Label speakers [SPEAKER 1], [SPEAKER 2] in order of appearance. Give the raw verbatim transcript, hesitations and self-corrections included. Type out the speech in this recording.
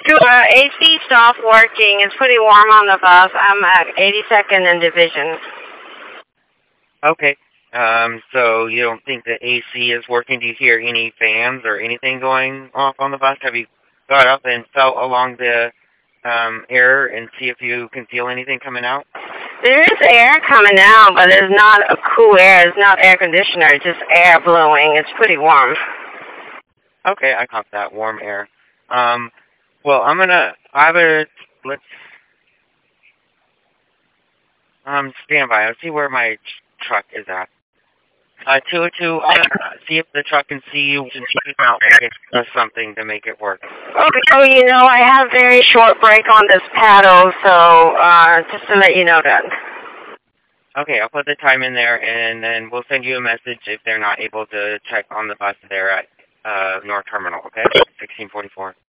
[SPEAKER 1] Uh, A C stopped working. It's pretty warm on the bus. I'm at eighty-second and Division.
[SPEAKER 2] Okay. Um, so you don't think the A C is working? Do you hear any fans or anything going off on the bus? Have you got up and felt along the um, air and see if you can feel anything coming out?
[SPEAKER 1] There is air coming out, but it's not a cool air. It's not air conditioner. It's just air blowing. It's pretty warm.
[SPEAKER 2] Okay, I caught that. Warm air. Um, well, I'm gonna, I have a, let's, um, stand by. I'll see where my tr truck is at. Uh, two oh two, uh, see if the truck can see you and check out or something to make it work.
[SPEAKER 1] Okay, so you know, I have a very short break on this paddle, so, uh, just to let you know that.
[SPEAKER 2] Okay, I'll put the time in there, and then we'll send you a message if they're not able to check on the bus there at, uh, North Terminal, okay? sixteen forty-four.